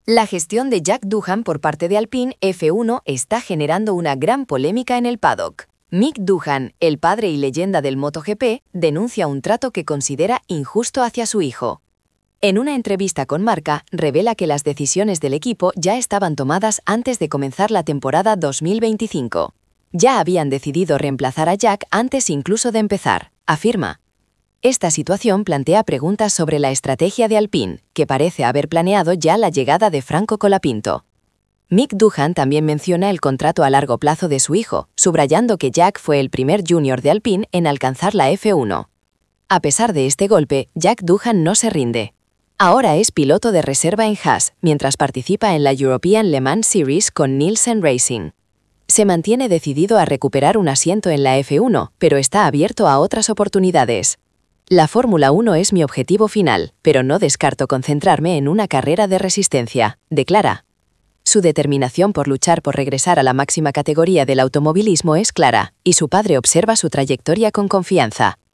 La gestión de Jack Doohan por parte de Alpine F1 está generando una gran polémica en el paddock. Mick Doohan, el padre y leyenda del MotoGP, denuncia un trato que considera injusto hacia su hijo. En una entrevista con Marca, revela que las decisiones del equipo ya estaban tomadas antes de comenzar la temporada 2025. Ya habían decidido reemplazar a Jack antes incluso de empezar, afirma. Esta situación plantea preguntas sobre la estrategia de Alpine, que parece haber planeado ya la llegada de Franco Colapinto. Mick Doohan también menciona el contrato a largo plazo de su hijo, subrayando que Jack fue el primer junior de Alpine en alcanzar la F1. A pesar de este golpe, Jack Doohan no se rinde. Ahora es piloto de reserva en Haas, mientras participa en la European Le Mans Series con Nielsen Racing. Se mantiene decidido a recuperar un asiento en la F1, pero está abierto a otras oportunidades. La Fórmula 1 es mi objetivo final, pero no descarto concentrarme en una carrera de resistencia, declara. Su determinación por luchar por regresar a la máxima categoría del automovilismo es clara, y su padre observa su trayectoria con confianza.